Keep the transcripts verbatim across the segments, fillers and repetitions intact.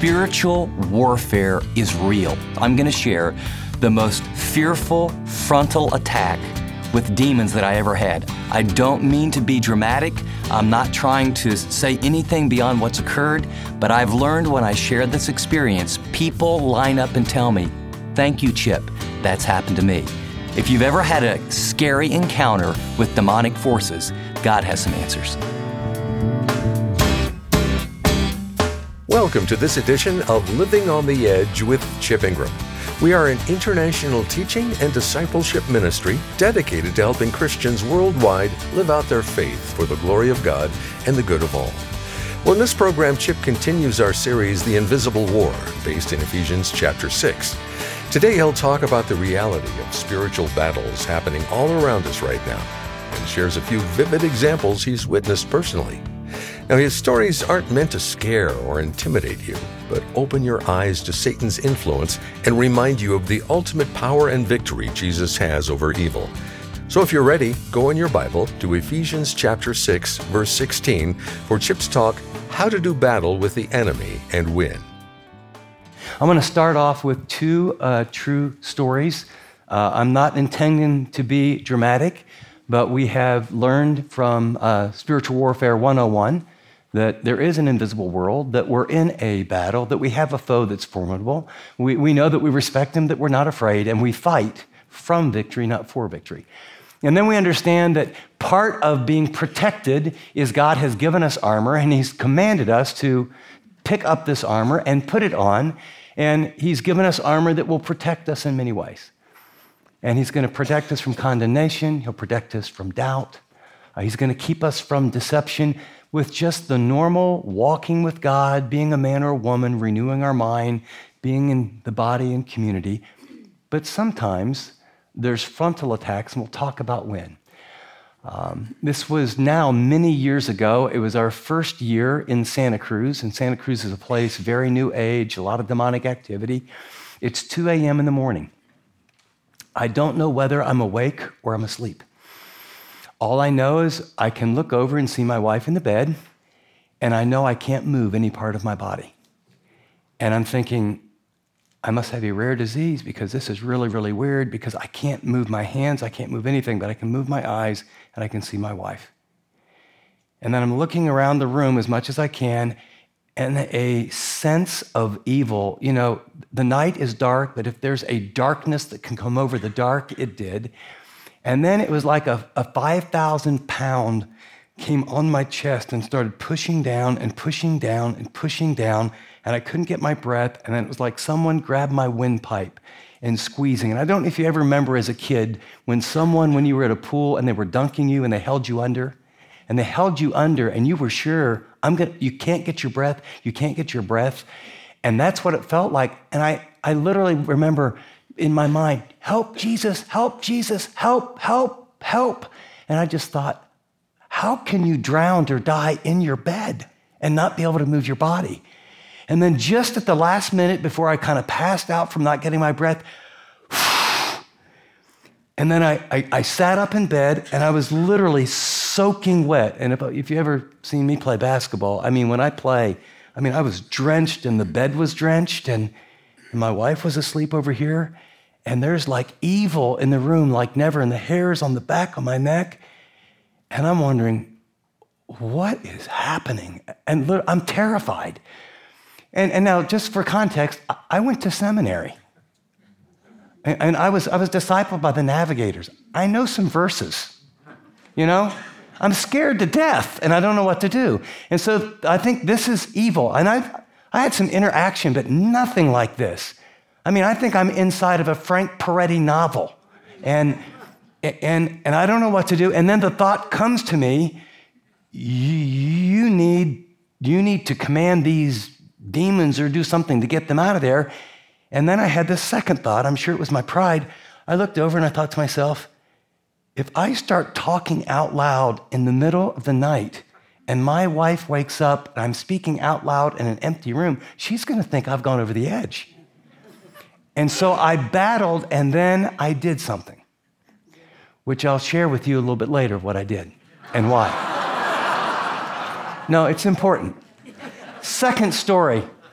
spiritual warfare is real. I'm going to share the most fearful frontal attack with demons that I ever had. I don't mean to be dramatic. I'm not trying to say anything beyond what's occurred, but I've learned when I share this experience, people line up and tell me, "Thank you, Chip. That's happened to me." If you've ever had a scary encounter with demonic forces, God has some answers. Welcome to this edition of Living on the Edge with Chip Ingram. We are an international teaching and discipleship ministry dedicated to helping Christians worldwide live out their faith for the glory of God and the good of all. Well, in this program, Chip continues our series, The Invisible War, based in Ephesians chapter six. Today, he'll talk about the reality of spiritual battles happening all around us right now, and shares a few vivid examples he's witnessed personally. Now, his stories aren't meant to scare or intimidate you, but open your eyes to Satan's influence and remind you of the ultimate power and victory Jesus has over evil. So if you're ready, go in your Bible to Ephesians chapter six, verse sixteen, for Chip's talk, How to Do Battle with the Enemy and Win. I'm going to start off with two uh, true stories. Uh, I'm not intending to be dramatic, but we have learned from uh, Spiritual Warfare one oh one that there is an invisible world, that we're in a battle, that we have a foe that's formidable. We, we know that we respect him, that we're not afraid, and we fight from victory, not for victory. And then we understand that part of being protected is God has given us armor, and he's commanded us to pick up this armor and put it on, and he's given us armor that will protect us in many ways. And he's going to protect us from condemnation. He'll protect us from doubt. Uh, he's going to keep us from deception with just the normal walking with God, being a man or a woman, renewing our mind, being in the body and community. But sometimes there's frontal attacks, and we'll talk about when. Um, this was now many years ago. It was our first year in Santa Cruz, and Santa Cruz is a place, very new age, a lot of demonic activity. It's two a.m. in the morning. I don't know whether I'm awake or I'm asleep. All I know is I can look over and see my wife in the bed, and I know I can't move any part of my body. And I'm thinking, I must have a rare disease because this is really, really weird because I can't move my hands, I can't move anything, but I can move my eyes and I can see my wife. And then I'm looking around the room as much as I can, and a sense of evil. You know, the night is dark, but if there's a darkness that can come over the dark, it did. And then it was like a, a five thousand pound came on my chest and started pushing down and pushing down and pushing down, and I couldn't get my breath, and then it was like someone grabbed my windpipe and squeezing. And I don't know if you ever remember as a kid when someone, when you were at a pool and they were dunking you and they held you under, and they held you under and you were sure, I'm gonna, you can't get your breath, you can't get your breath. And that's what it felt like. And I, I literally remember in my mind, help Jesus, help Jesus, help, help, help. And I just thought, how can you drown or die in your bed and not be able to move your body? And then just at the last minute before I kind of passed out from not getting my breath, and then I, I, I sat up in bed and I was literally soaking wet. And if, if you ever seen me play basketball, I mean, when I play, I mean, I was drenched and the bed was drenched and, and my wife was asleep over here. And there's like evil in the room like never, and the hairs on the back of my neck. And I'm wondering, what is happening? And I'm terrified. And, and now, just for context, I went to seminary. And, and I was I was discipled by the Navigators. I know some verses, you know? I'm scared to death, and I don't know what to do. And so I think this is evil. And I I had some interaction, but nothing like this. I mean, I think I'm inside of a Frank Peretti novel. And, and, and I don't know what to do. And then the thought comes to me, you, you, need, you need to command these demons or do something to get them out of there. And then I had this second thought. I'm sure it was my pride. I looked over and I thought to myself, if I start talking out loud in the middle of the night and my wife wakes up and I'm speaking out loud in an empty room, she's going to think I've gone over the edge. And so I battled, and then I did something, which I'll share with you a little bit later what I did and why. No, it's important. Second story.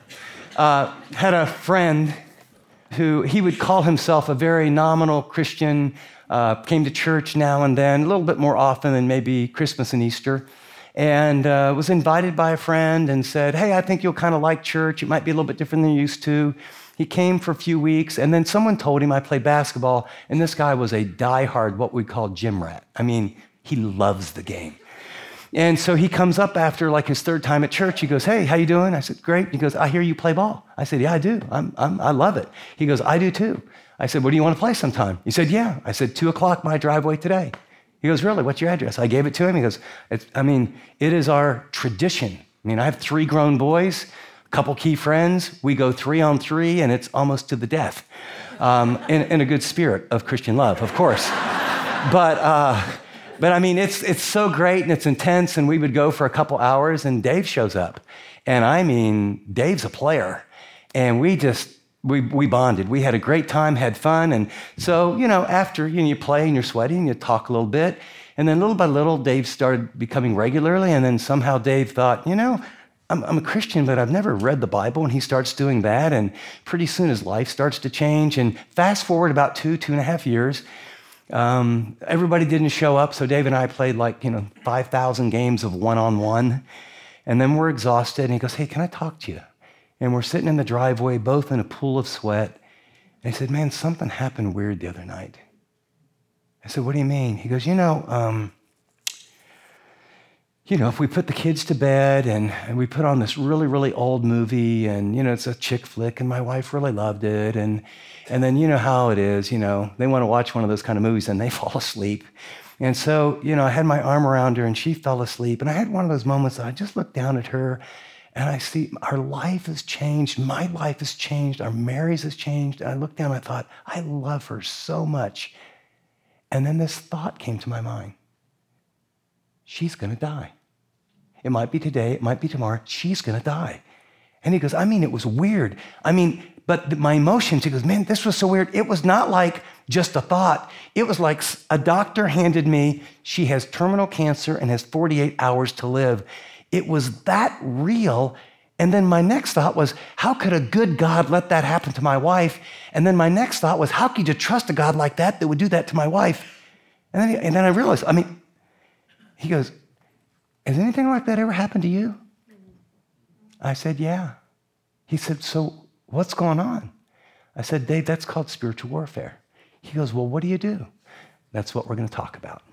uh, had a friend who he would call himself a very nominal Christian, uh, came to church now and then, a little bit more often than maybe Christmas and Easter, and uh, was invited by a friend and said, hey, I think you'll kind of like church. It might be a little bit different than you used to. He came for a few weeks, and then someone told him I played basketball, and this guy was a diehard, what we call gym rat. I mean, he loves the game. And so he comes up after like his third time at church. He goes, hey, how you doing? I said, great. He goes, I hear you play ball. I said, yeah, I do. I'm, I'm, I love it. He goes, I do too. I said, well, do you want to play sometime? He said, yeah. I said, two o'clock my driveway today. He goes, really? What's your address? I gave it to him. He goes, it's, I mean, it is our tradition. I mean, I have three grown boys, a couple key friends. We go three on three, and it's almost to the death, um, in, in a good spirit of Christian love, of course. but... Uh, But I mean, it's it's so great and it's intense, and we would go for a couple hours, and Dave shows up. And I mean, Dave's a player. And we just, we we bonded. We had a great time, had fun. And so, you know, after you, know, you play and you're sweaty and you talk a little bit. And then little by little, Dave started becoming regularly. And then somehow Dave thought, you know, I'm, I'm a Christian, but I've never read the Bible. And he starts doing that. And pretty soon his life starts to change. And fast forward about two, two and a half years, Um, everybody didn't show up, so Dave and I played like, you know, five thousand games of one-on-one, and then we're exhausted, and he goes, hey, can I talk to you? And we're sitting in the driveway, both in a pool of sweat, and he said, man, something happened weird the other night. I said, what do you mean? He goes, you know, um, you know, if we put the kids to bed and, and we put on this really, really old movie, and, you know, it's a chick flick, and my wife really loved it, and And then you know how it is, you know, they want to watch one of those kind of movies and they fall asleep. And so, you know, I had my arm around her and she fell asleep. And I had one of those moments that I just looked down at her and I see our life has changed. My life has changed. Our marriage has changed. And I looked down and I thought, I love her so much. And then this thought came to my mind. She's going to die. It might be today. It might be tomorrow. She's going to die. And he goes, I mean, it was weird. I mean, but my emotions, he goes, man, this was so weird. It was not like just a thought. It was like a doctor handed me, she has terminal cancer and has forty-eight hours to live. It was that real. And then my next thought was, how could a good God let that happen to my wife? And then my next thought was, how could you trust a God like that that would do that to my wife? And then, and then I realized, I mean, he goes, has anything like that ever happened to you? I said, yeah. He said, so what's going on? I said, Dave, that's called spiritual warfare. He goes, well, what do you do? That's what we're going to talk about.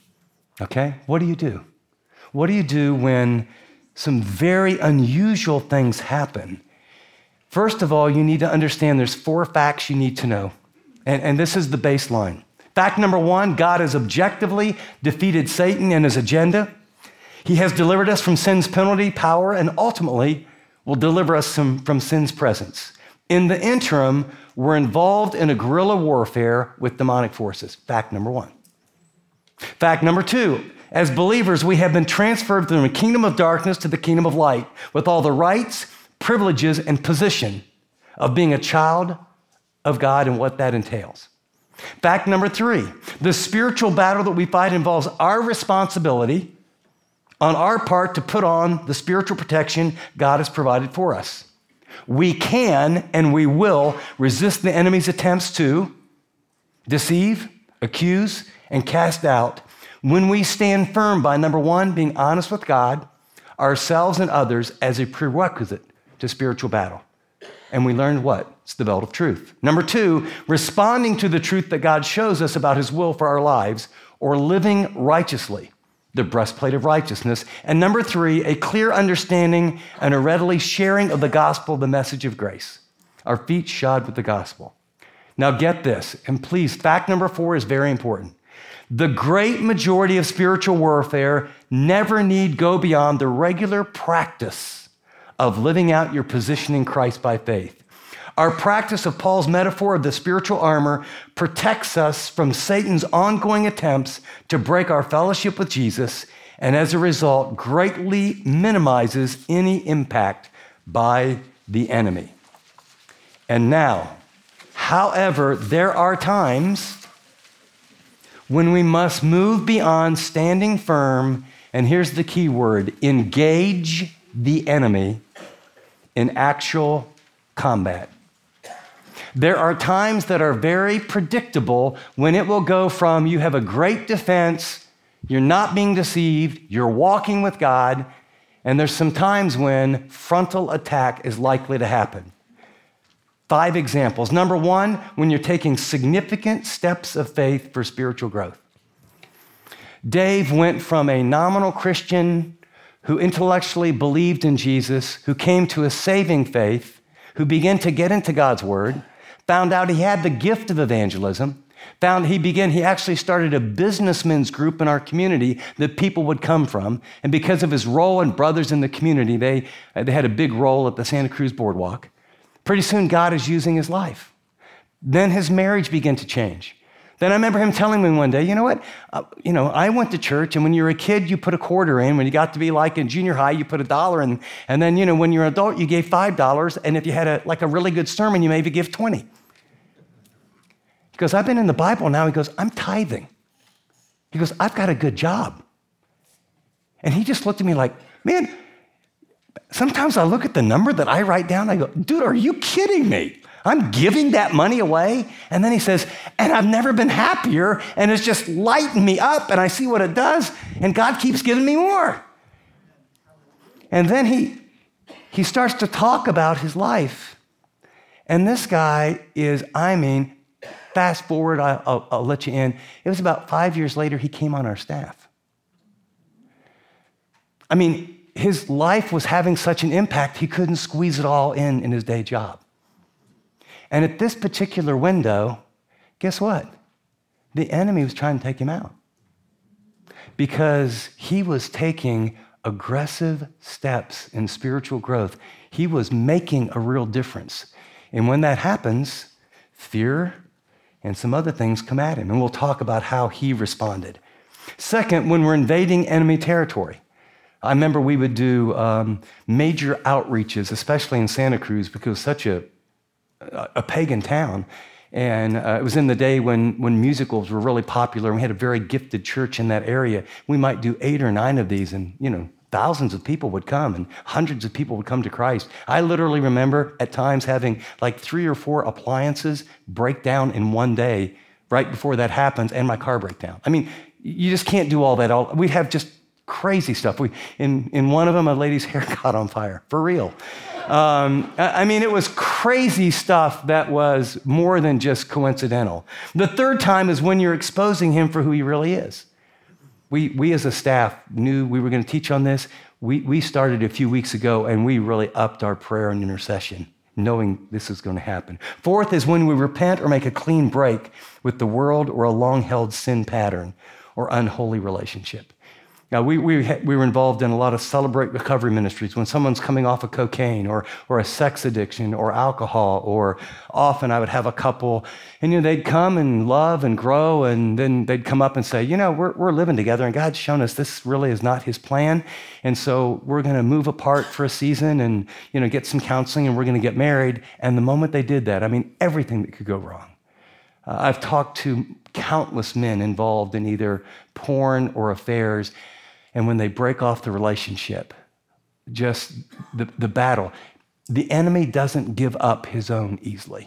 Okay? What do you do? What do you do when some very unusual things happen? First of all, you need to understand there's four facts you need to know. And, and this is the baseline. Fact number one, God has objectively defeated Satan and his agenda. He has delivered us from sin's penalty, power, and ultimately will deliver us from, from sin's presence. In the interim, we're involved in a guerrilla warfare with demonic forces. Fact number one. Fact number two, as believers, we have been transferred from the kingdom of darkness to the kingdom of light with all the rights, privileges, and position of being a child of God and what that entails. Fact number three, the spiritual battle that we fight involves our responsibility on our part to put on the spiritual protection God has provided for us. We can and we will resist the enemy's attempts to deceive, accuse, and cast out when we stand firm by, number one, being honest with God, ourselves, and others as a prerequisite to spiritual battle. And we learned what? It's the belt of truth. Number two, responding to the truth that God shows us about his will for our lives, or living righteously, the breastplate of righteousness. And number three, a clear understanding and a readily sharing of the gospel, the message of grace. Our feet shod with the gospel. Now get this, and please, fact number four is very important. The great majority of spiritual warfare never need go beyond the regular practice of living out your position in Christ by faith. Our practice of Paul's metaphor of the spiritual armor protects us from Satan's ongoing attempts to break our fellowship with Jesus, and as a result, greatly minimizes any impact by the enemy. And now, however, there are times when we must move beyond standing firm, and here's the key word, engage the enemy in actual combat. There are times that are very predictable when it will go from you have a great defense, you're not being deceived, you're walking with God, and there's some times when frontal attack is likely to happen. Five examples. Number one, when you're taking significant steps of faith for spiritual growth. Dave went from a nominal Christian who intellectually believed in Jesus, who came to a saving faith, who began to get into God's word, found out he had the gift of evangelism, found he began, he actually started a businessmen's group in our community that people would come from. And because of his role and brothers in the community, they, they had a big role at the Santa Cruz Boardwalk. Pretty soon, God is using his life. Then his marriage began to change. Then I remember him telling me one day, you know what, uh, you know, I went to church, and when you were a kid, you put a quarter in. When you got to be like in junior high, you put a dollar in. And then, you know, when you're an adult, you gave five dollars. And if you had a like a really good sermon, you maybe give twenty. He goes, I've been in the Bible now. He goes, I'm tithing. He goes, I've got a good job. And he just looked at me like, man, sometimes I look at the number that I write down. I go, dude, are you kidding me? I'm giving that money away. And then he says, and I've never been happier. And it's just lighting me up. And I see what it does. And God keeps giving me more. And then he, he starts to talk about his life. And this guy is, I mean, fast forward, I, I'll, I'll let you in. It was about five years later, he came on our staff. I mean, his life was having such an impact, he couldn't squeeze it all in in his day job. And at this particular window, guess what? The enemy was trying to take him out because he was taking aggressive steps in spiritual growth. He was making a real difference. And when that happens, fear and some other things come at him. And we'll talk about how he responded. Second, when we're invading enemy territory. I remember we would do um, major outreaches, especially in Santa Cruz, because it was such a, a pagan town. And uh, it was in the day when, when musicals were really popular, and we had a very gifted church in that area. We might do eight or nine of these, and, you know, thousands of people would come, and hundreds of people would come to Christ. I literally remember at times having like three or four appliances break down in one day right before that happens, and my car break down. I mean, you just can't do all that. All We'd have just crazy stuff. We in, in one of them, a lady's hair caught on fire, for real. Um, I mean, it was crazy stuff that was more than just coincidental. The third time is when you're exposing him for who he really is. We, we as a staff knew we were going to teach on this. We, we started a few weeks ago, and we really upped our prayer and intercession, knowing this is going to happen. Fourth is when we repent or make a clean break with the world or a long-held sin pattern or unholy relationship. Now, we, we, we were involved in a lot of Celebrate Recovery ministries when someone's coming off of cocaine or, or a sex addiction or alcohol, or often I would have a couple, and you know, they'd come and love and grow, and then they'd come up and say, you know, we're, we're living together, and God's shown us this really is not his plan, and so we're going to move apart for a season and, you know, get some counseling, and we're going to get married. And the moment they did that, I mean, everything that could go wrong. Uh, I've talked to countless men involved in either porn or affairs, and when they break off the relationship, just the, the battle, the enemy doesn't give up his own easily.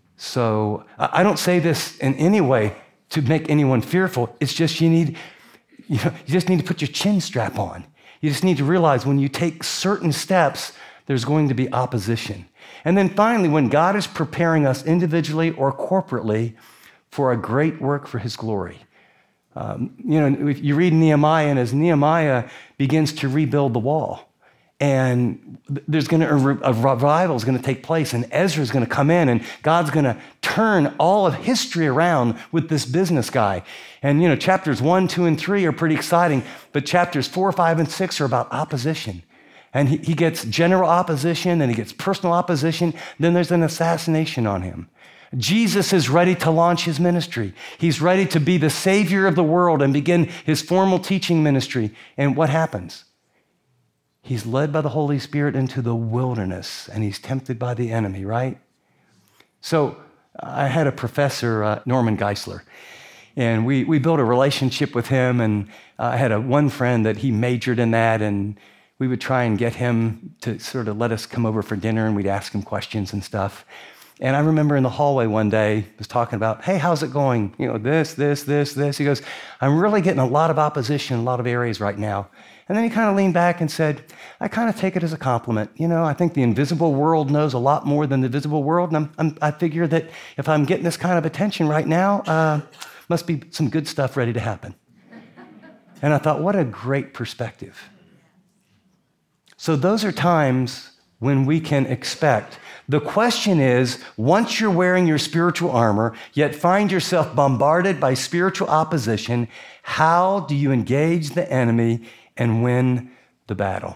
So I don't say this in any way to make anyone fearful. It's just you need, you know, you just need to put your chin strap on. You just need to realize when you take certain steps, there's going to be opposition. And then finally, when God is preparing us individually or corporately for a great work for his glory. Um, you know, if you read Nehemiah, and as Nehemiah begins to rebuild the wall, and there's going to, a revival is going to take place, and Ezra is going to come in, and God's going to turn all of history around with this business guy. And, you know, chapters one, two, and three are pretty exciting, but chapters four, five, and six are about opposition. And he, he gets general opposition, and he gets personal opposition, then there's an assassination on him. Jesus is ready to launch his ministry. He's ready to be the savior of the world and begin his formal teaching ministry. And what happens? He's led by the Holy Spirit into the wilderness, and he's tempted by the enemy, right? So I had a professor, uh, Norman Geisler, and we, we built a relationship with him, and I had a one friend that he majored in that, and we would try and get him to sort of let us come over for dinner, and we'd ask him questions and stuff. And I remember in the hallway one day, he was talking about, hey, how's it going? You know, this, this, this, this. He goes, I'm really getting a lot of opposition in a lot of areas right now. And then he kind of leaned back and said, I kind of take it as a compliment. You know, I think the invisible world knows a lot more than the visible world. And I'm, I'm, I figure that if I'm getting this kind of attention right now, uh, must be some good stuff ready to happen. And I thought, what a great perspective. So those are times when we can expect. The question is, once you're wearing your spiritual armor, yet find yourself bombarded by spiritual opposition, how do you engage the enemy and win the battle?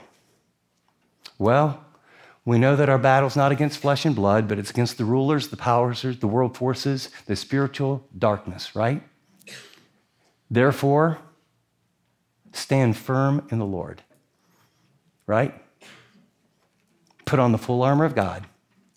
Well, we know that our battle's not against flesh and blood, but it's against the rulers, the powers, the world forces, the spiritual darkness, right? Therefore, stand firm in the Lord, right? Put on the full armor of God.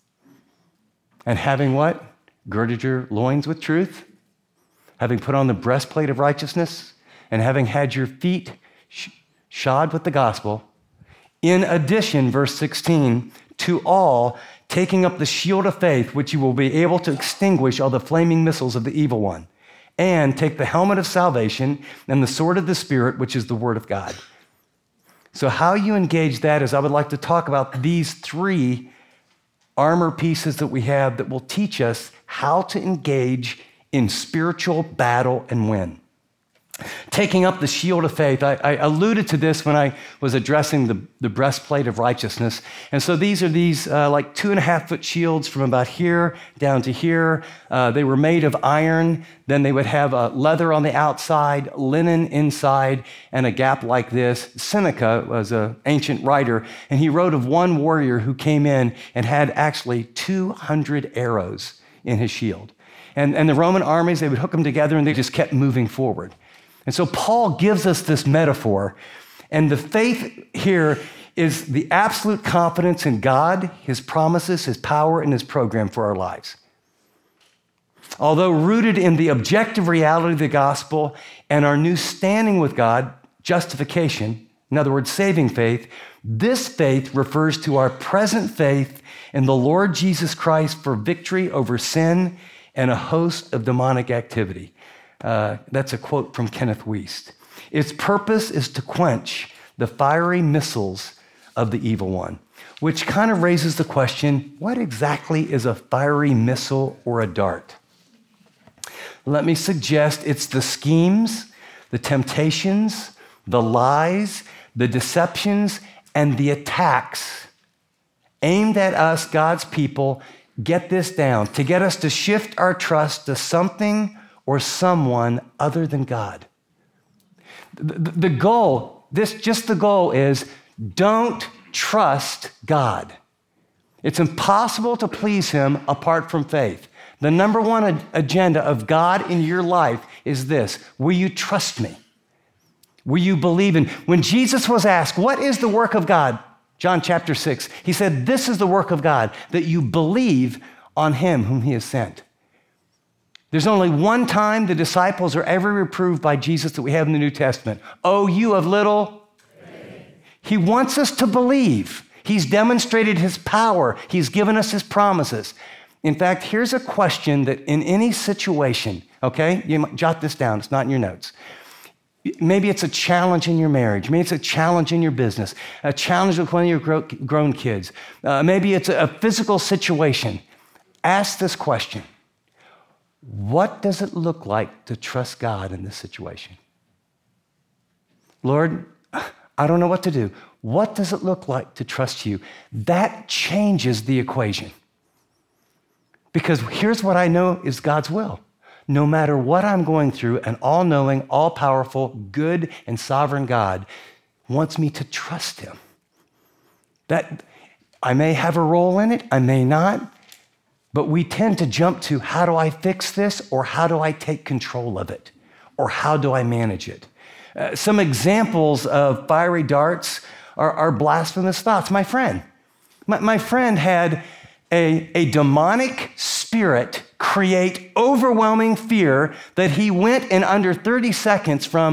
And having what? Girded your loins with truth, having put on the breastplate of righteousness, and having had your feet sh- shod with the gospel. In addition, verse sixteen, to all, taking up the shield of faith, which you will be able to extinguish all the flaming missiles of the evil one, and take the helmet of salvation and the sword of the Spirit, which is the word of God. So how you engage that is I would like to talk about these three armor pieces that we have that will teach us how to engage in spiritual battle and win. Taking up the shield of faith. I, I alluded to this when I was addressing the, the breastplate of righteousness. And so these are these uh, like two and a half foot shields from about here down to here. Uh, they were made of iron. Then they would have uh, leather on the outside, linen inside, and a gap like this. Seneca was an ancient writer, and he wrote of one warrior who came in and had actually two hundred arrows in his shield. And, and the Roman armies, they would hook them together, and they just kept moving forward. And so Paul gives us this metaphor, and the faith here is the absolute confidence in God, his promises, his power, and his program for our lives. Although rooted in the objective reality of the gospel and our new standing with God, justification, in other words, saving faith, this faith refers to our present faith in the Lord Jesus Christ for victory over sin and a host of demonic activity. Uh, that's a quote from Kenneth Wiest. Its purpose is to quench the fiery missiles of the evil one, which kind of raises the question, what exactly is a fiery missile or a dart? Let me suggest it's the schemes, the temptations, the lies, the deceptions, and the attacks aimed at us, God's people, get this down, to get us to shift our trust to something or someone other than God. The, the goal, this just the goal is don't trust God. It's impossible to please him apart from faith. The number one agenda of God in your life is this: will you trust me? Will you believe in? When Jesus was asked, what is the work of God? John chapter six, he said, this is the work of God, that you believe on him whom he has sent. There's only one time the disciples are ever reproved by Jesus that we have in the New Testament. Oh, you of little faith. He wants us to believe. He's demonstrated his power. He's given us his promises. In fact, here's a question that in any situation, okay, you might jot this down, it's not in your notes. Maybe it's a challenge in your marriage. Maybe it's a challenge in your business, a challenge with one of your grown kids. Uh, maybe it's a physical situation. Ask this question: what does it look like to trust God in this situation? Lord, I don't know what to do. What does it look like to trust you? That changes the equation. Because here's what I know is God's will. No matter what I'm going through, an all-knowing, all-powerful, good, and sovereign God wants me to trust him. That I may have a role in it, I may not, but we tend to jump to, how do I fix this? Or how do I take control of it? Or how do I manage it? Uh, some examples of fiery darts are, are blasphemous thoughts. My friend, my, my friend had a, a demonic spirit create overwhelming fear that he went in under thirty seconds from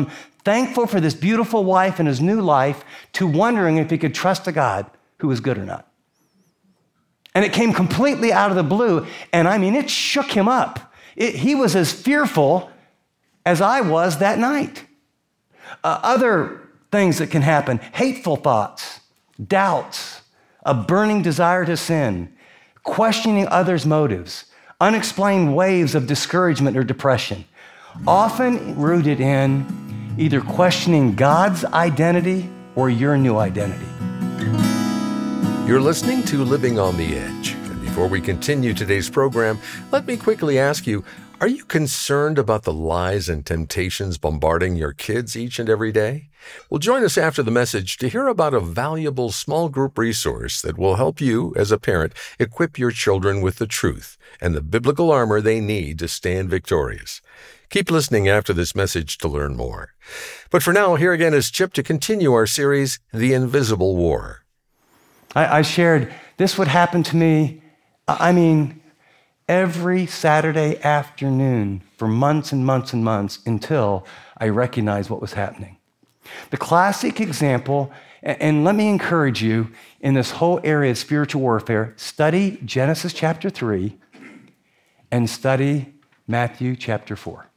thankful for this beautiful wife and his new life, to wondering if he could trust a God who was good or not. And it came completely out of the blue. And I mean, it shook him up. It, he was as fearful as I was that night. Uh, other things that can happen: hateful thoughts, doubts, a burning desire to sin, questioning others' motives, unexplained waves of discouragement or depression, often rooted in either questioning God's identity or your new identity. You're listening to Living on the Edge. And before we continue today's program, let me quickly ask you, are you concerned about the lies and temptations bombarding your kids each and every day? Well, join us after the message to hear about a valuable small group resource that will help you, as a parent, equip your children with the truth and the biblical armor they need to stand victorious. Keep listening after this message to learn more. But for now, here again is Chip to continue our series, The Invisible War. I, I shared this would happen to me, I mean, every Saturday afternoon for months and months and months until I recognized what was happening. The classic example, and let me encourage you in this whole area of spiritual warfare, study Genesis chapter three and study Matthew chapter four.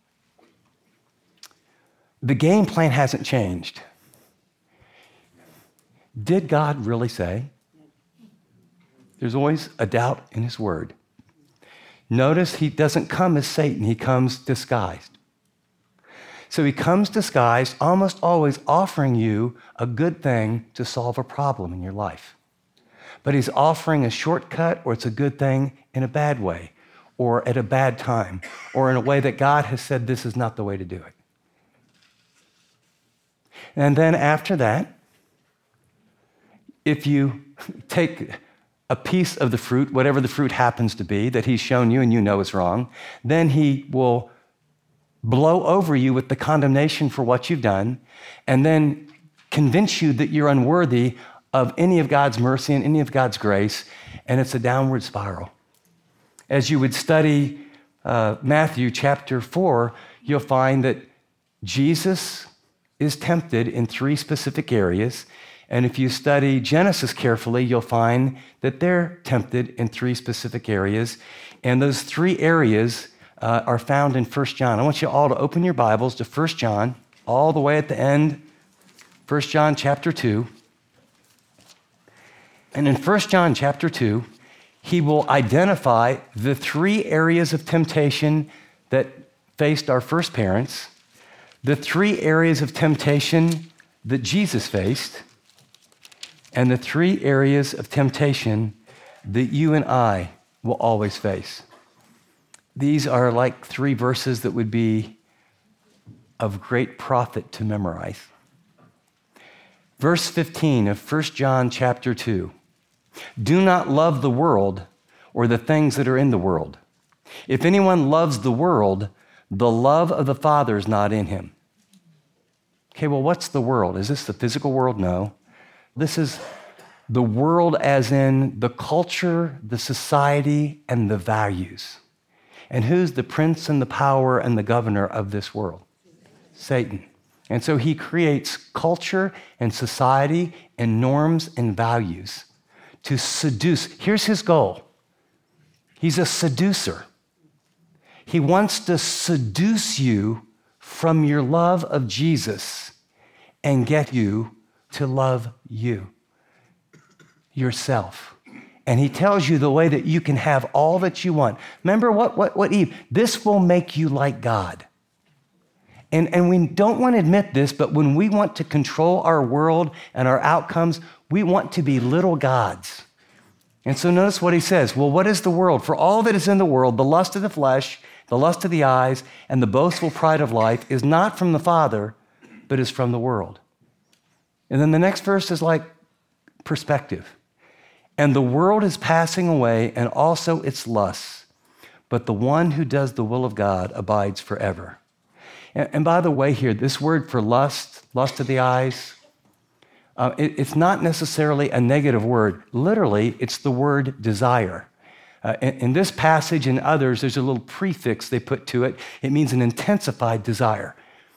The game plan hasn't changed. Did God really say? There's always a doubt in his word. Notice he doesn't come as Satan, he comes disguised. So he comes disguised, almost always offering you a good thing to solve a problem in your life. But he's offering a shortcut, or it's a good thing in a bad way, or at a bad time, or in a way that God has said this is not the way to do it. And then after that, if you take a piece of the fruit, whatever the fruit happens to be, that he's shown you and you know is wrong, then he will blow over you with the condemnation for what you've done, and then convince you that you're unworthy of any of God's mercy and any of God's grace, and it's a downward spiral. As you would study uh, Matthew chapter four, you'll find that Jesus is tempted in three specific areas. And if you study Genesis carefully, you'll find that they're tempted in three specific areas. And those three areas uh, are found in First John. I want you all to open your Bibles to First John, all the way at the end, First John chapter two. And in First John chapter two, he will identify the three areas of temptation that faced our first parents, the three areas of temptation that Jesus faced, and the three areas of temptation that you and I will always face. These are like three verses that would be of great profit to memorize. Verse fifteen of First John chapter two. Do not love the world or the things that are in the world. If anyone loves the world, the love of the Father is not in him. Okay, well, what's the world? Is this the physical world? No. This is the world as in the culture, the society, and the values. And who's the prince and the power and the governor of this world? Satan. And so he creates culture and society and norms and values to seduce. Here's his goal. He's a seducer. He wants to seduce you from your love of Jesus and get you to love you, yourself. And he tells you the way that you can have all that you want. Remember what, what, what Eve? This will make you like God. And, and we don't want to admit this, but when we want to control our world and our outcomes, we want to be little gods. And so notice what he says. Well, what is the world? For all that is in the world, the lust of the flesh, the lust of the eyes, and the boastful pride of life is not from the Father, but is from the world. And then the next verse is like perspective. And the world is passing away, and also its lusts, but the one who does the will of God abides forever. And, and by the way here, this word for lust, lust of the eyes, uh, it, it's not necessarily a negative word. Literally, it's the word desire. Uh, in, in this passage and others, there's a little prefix they put to it. It means an intensified desire.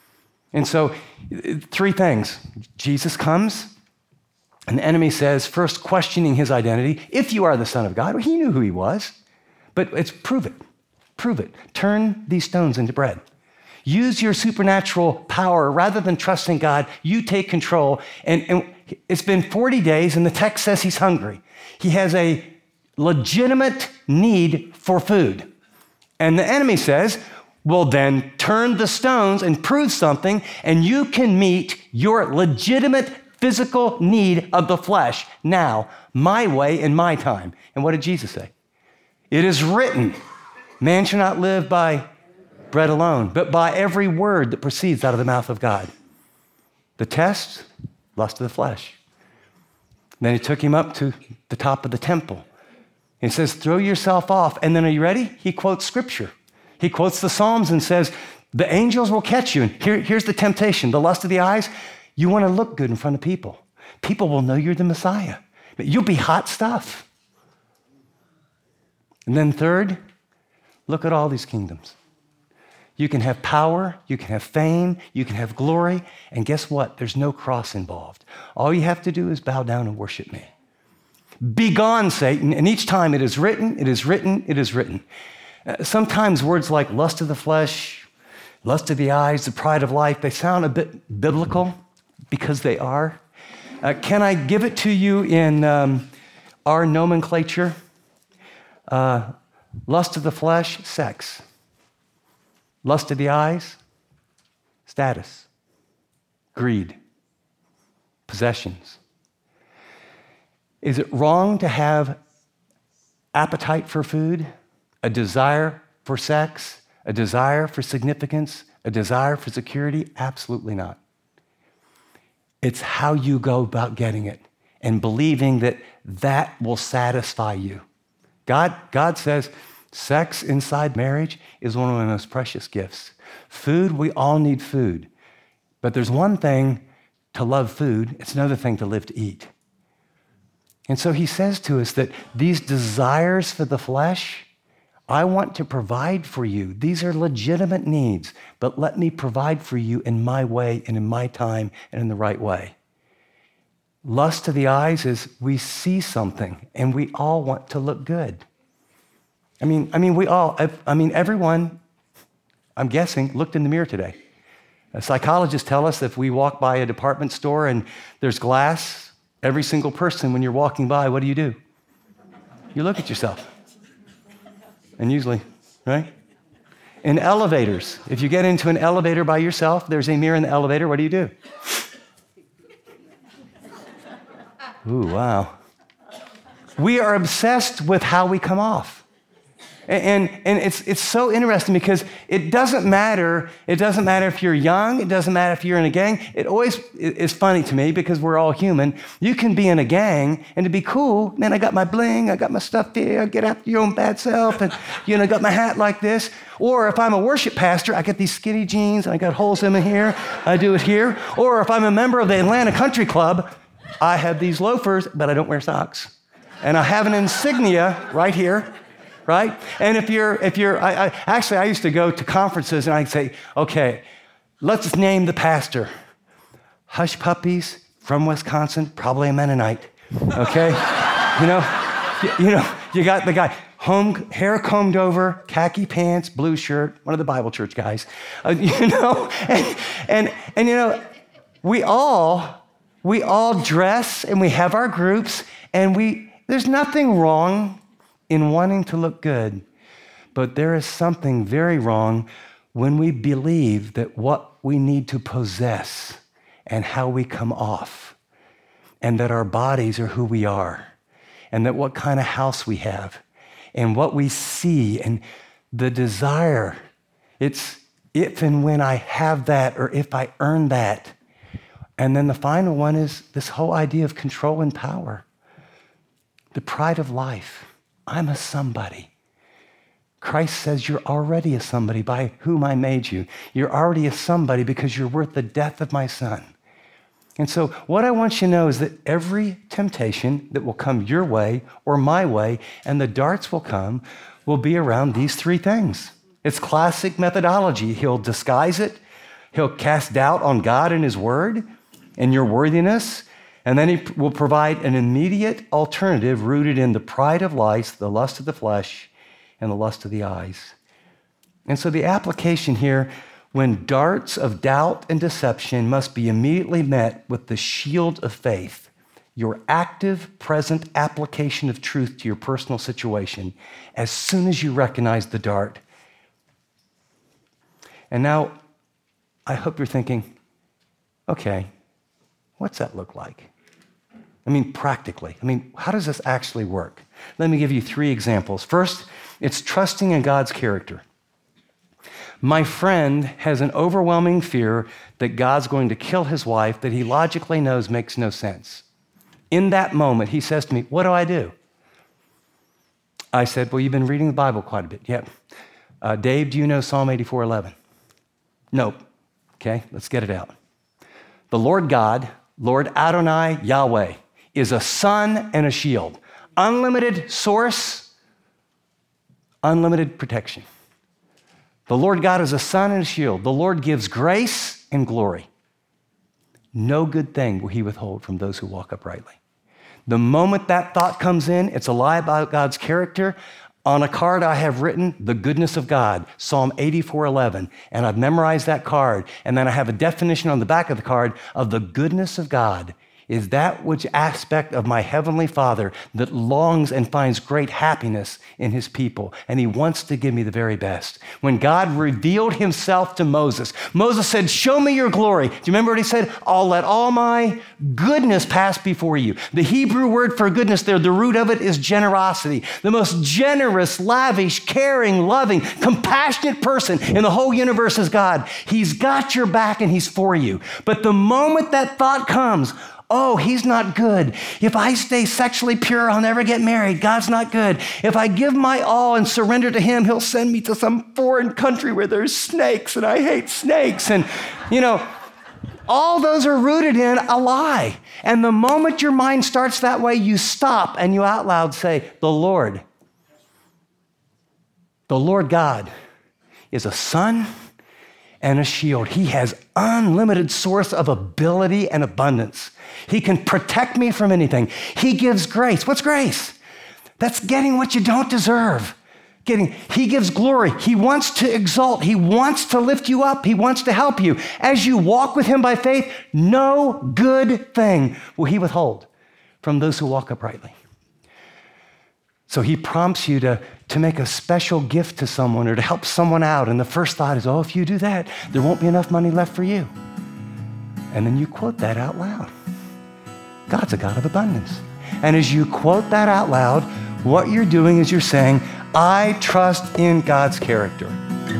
And so, three things. Jesus comes, and the enemy says, first questioning his identity, if you are the Son of God. Well, he knew who he was, but it's prove it. Prove it. Turn these stones into bread. Use your supernatural power rather than trusting God. You take control. And, and it's been forty days, and the text says he's hungry. He has a legitimate need for food. And the enemy says, well, then turn the stones and prove something, and you can meet your legitimate physical need of the flesh now, my way in my time. And what did Jesus say? It is written, man shall not live by bread alone, but by every word that proceeds out of the mouth of God. The test, lust of the flesh. Then he took him up to the top of the temple. He says, throw yourself off. And then, are you ready? He quotes scripture. He quotes the Psalms and says, the angels will catch you. And here, here's the temptation, the lust of the eyes. You want to look good in front of people. People will know you're the Messiah. You'll be hot stuff. And then third, look at all these kingdoms. You can have power, you can have fame, you can have glory, and guess what? There's no cross involved. All you have to do is bow down and worship me. Be gone, Satan. And each time it is written, it is written, it is written. Uh, sometimes words like lust of the flesh, lust of the eyes, the pride of life, they sound a bit biblical because they are. Uh, can I give it to you in um, our nomenclature? Uh, lust of the flesh, sex. Lust of the eyes, status, greed, possessions. Is it wrong to have appetite for food, a desire for sex, a desire for significance, a desire for security? Absolutely not. It's how you go about getting it and believing that that will satisfy you. God, God says, sex inside marriage is one of my most precious gifts. Food, we all need food. But there's one thing to love food, it's another thing to live to eat. And so he says to us that these desires for the flesh, I want to provide for you. These are legitimate needs, but let me provide for you in my way and in my time and in the right way. Lust to the eyes is we see something and we all want to look good. I mean, I mean, we all, I mean, everyone, I'm guessing, looked in the mirror today. Psychologists tell us if we walk by a department store and there's glass, every single person, when you're walking by, what do you do? You look at yourself. And usually, right? In elevators, if you get into an elevator by yourself, there's a mirror in the elevator, what do you do? Ooh, wow. We are obsessed with how we come off. And, and it's, it's so interesting because it doesn't matter. It doesn't matter if you're young. It doesn't matter if you're in a gang. It always is funny to me because we're all human. You can be in a gang and to be cool, man, I got my bling, I got my stuff here, I get after your own bad self, and you know, I got my hat like this. Or if I'm a worship pastor, I get these skinny jeans and I got holes in my hair, I do it here. Or if I'm a member of the Atlanta Country Club, I have these loafers, but I don't wear socks. And I have an insignia right here. Right? And if you're, if you're, I, I, actually, I used to go to conferences and I'd say, okay, let's name the pastor. Hush Puppies from Wisconsin, probably a Mennonite. Okay? you know, you, you know, you got the guy, home, hair combed over, khaki pants, blue shirt, one of the Bible church guys. Uh, you know, and, and, and you know, we all, we all dress and we have our groups and we, there's nothing wrong in wanting to look good, but there is something very wrong when we believe that what we need to possess and how we come off, and that our bodies are who we are, and that what kind of house we have, and what we see, and the desire, it's if and when I have that, or if I earn that. And then the final one is this whole idea of control and power, the pride of life. I'm a somebody. Christ says you're already a somebody by whom I made you. You're already a somebody because you're worth the death of my son. And so what I want you to know is that every temptation that will come your way or my way, and the darts will come, will be around these three things. It's classic methodology. He'll disguise it. He'll cast doubt on God and his word and your worthiness. And then he will provide an immediate alternative rooted in the pride of life, the lust of the flesh, and the lust of the eyes. And so the application here, when darts of doubt and deception must be immediately met with the shield of faith, your active, present application of truth to your personal situation, as soon as you recognize the dart. And now, I hope you're thinking, okay, what's that look like? I mean, practically. I mean, how does this actually work? Let me give you three examples. First, it's trusting in God's character. My friend has an overwhelming fear that God's going to kill his wife that he logically knows makes no sense. In that moment, he says to me, what do I do? I said, well, you've been reading the Bible quite a bit. Yep. Uh, Dave, do you know Psalm eighty-four eleven? Nope. Okay, let's get it out. The Lord God, Lord Adonai Yahweh, is a sun and a shield. Unlimited source, unlimited protection. The Lord God is a sun and a shield. The Lord gives grace and glory. No good thing will he withhold from those who walk uprightly. The moment that thought comes in, it's a lie about God's character. On a card I have written, the goodness of God, Psalm eighty-four eleven, and I've memorized that card, and then I have a definition on the back of the card of the goodness of God is that which aspect of my heavenly Father that longs and finds great happiness in his people, and he wants to give me the very best. When God revealed himself to Moses, Moses said, show me your glory. Do you remember what he said? I'll let all my goodness pass before you. The Hebrew word for goodness there, the root of it is generosity. The most generous, lavish, caring, loving, compassionate person in the whole universe is God. He's got your back and he's for you. But the moment that thought comes, oh, he's not good. If I stay sexually pure, I'll never get married. God's not good. If I give my all and surrender to him, he'll send me to some foreign country where there's snakes, and I hate snakes. And, you know, all those are rooted in a lie. And the moment your mind starts that way, you stop and you out loud say, the Lord, the Lord God is a sun and a shield. He has unlimited source of ability and abundance. He can protect me from anything. He gives grace. What's grace? That's getting what you don't deserve. Getting, he gives glory. He wants to exalt. He wants to lift you up. He wants to help you. As you walk with him by faith, no good thing will he withhold from those who walk uprightly. So he prompts you to, to make a special gift to someone or to help someone out. And the first thought is, oh, if you do that, there won't be enough money left for you. And then you quote that out loud. God's a God of abundance. And as you quote that out loud, what you're doing is you're saying, I trust in God's character.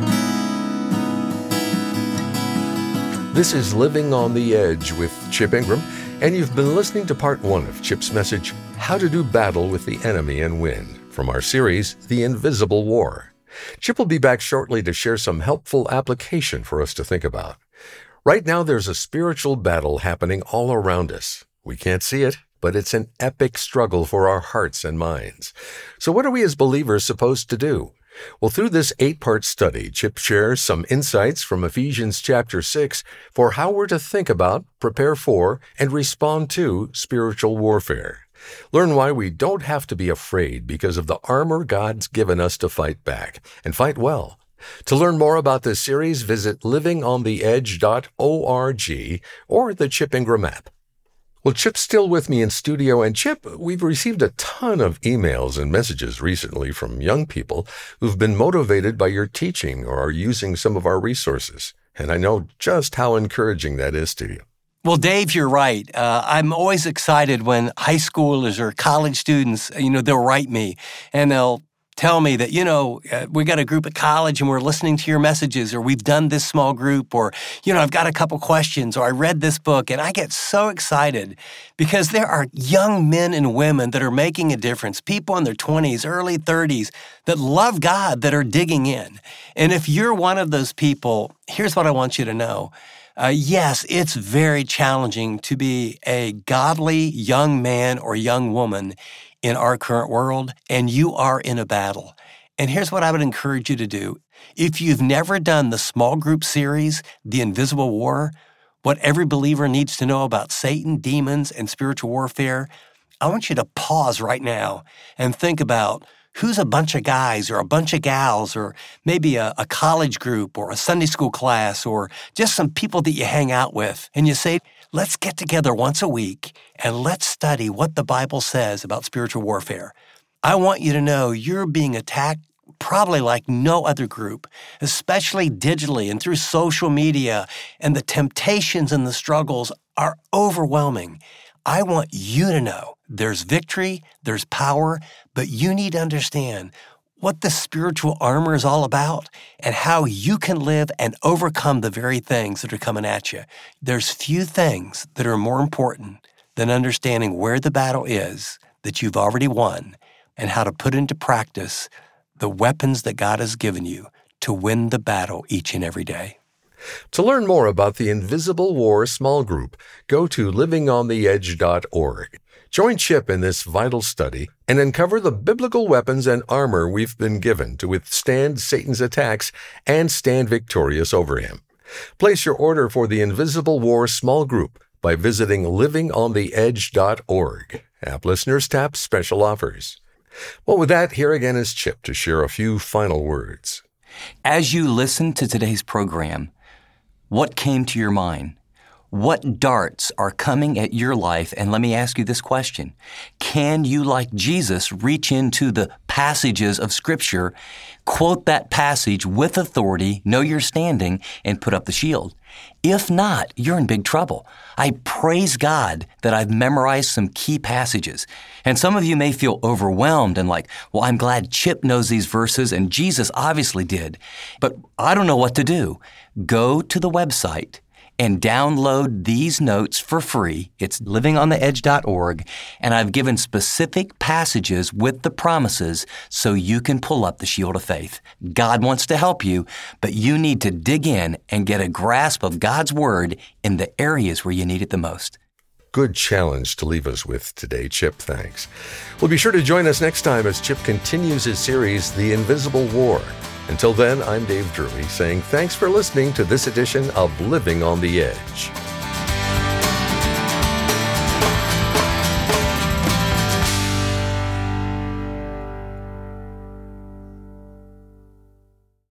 This is Living on the Edge with Chip Ingram, and you've been listening to part one of Chip's message, How to Do Battle with the Enemy and Win, from our series, The Invisible War. Chip will be back shortly to share some helpful application for us to think about. Right now, there's a spiritual battle happening all around us. We can't see it, but it's an epic struggle for our hearts and minds. So what are we as believers supposed to do? Well, through this eight-part study, Chip shares some insights from Ephesians chapter six for how we're to think about, prepare for, and respond to spiritual warfare. Learn why we don't have to be afraid because of the armor God's given us to fight back, and fight well. To learn more about this series, visit living on the edge dot org or the Chip Ingram app. Well, Chip's still with me in studio, and Chip, we've received a ton of emails and messages recently from young people who've been motivated by your teaching or are using some of our resources. And I know just how encouraging that is to you. Well, Dave, you're right. Uh, I'm always excited when high schoolers or college students, you know, they'll write me and they'll tell me that, you know, uh, we got a group at college and we're listening to your messages, or we've done this small group, or, you know, I've got a couple questions, or I read this book, and I get so excited because there are young men and women that are making a difference, people in their twenties, early thirties that love God, that are digging in. And if you're one of those people, here's what I want you to know. Uh, yes, it's very challenging to be a godly young man or young woman in our current world, and you are in a battle. And here's what I would encourage you to do. If you've never done the small group series, The Invisible War, what every believer needs to know about Satan, demons, and spiritual warfare, I want you to pause right now and think about who's a bunch of guys or a bunch of gals or maybe a, a college group or a Sunday school class or just some people that you hang out with. And you say, let's get together once a week and let's study what the Bible says about spiritual warfare. I want you to know you're being attacked probably like no other group, especially digitally and through social media, and the temptations and the struggles are overwhelming. I want you to know there's victory, there's power, but you need to understand what the spiritual armor is all about and how you can live and overcome the very things that are coming at you. There's few things that are more important than understanding where the battle is that you've already won and how to put into practice the weapons that God has given you to win the battle each and every day. To learn more about the Invisible War Small Group, go to living on the edge dot org. Join Chip in this vital study and uncover the biblical weapons and armor we've been given to withstand Satan's attacks and stand victorious over him. Place your order for the Invisible War Small Group by visiting living on the edge dot org. App listeners tap special offers. Well, with that, here again is Chip to share a few final words. As you listen to today's program, what came to your mind? What darts are coming at your life? And let me ask you this question. Can you, like Jesus, reach into the passages of Scripture, quote that passage with authority, know your standing, and put up the shield? If not, you're in big trouble. I praise God that I've memorized some key passages. And some of you may feel overwhelmed and like, well, I'm glad Chip knows these verses and Jesus obviously did, but I don't know what to do. Go to the website and download these notes for free. It's living on the edge dot org, and I've given specific passages with the promises so you can pull up the shield of faith. God wants to help you, but you need to dig in and get a grasp of God's Word in the areas where you need it the most. Good challenge to leave us with today, Chip. Thanks. Well, be sure to join us next time as Chip continues his series, The Invisible War. Until then, I'm Dave Drury saying thanks for listening to this edition of Living on the Edge.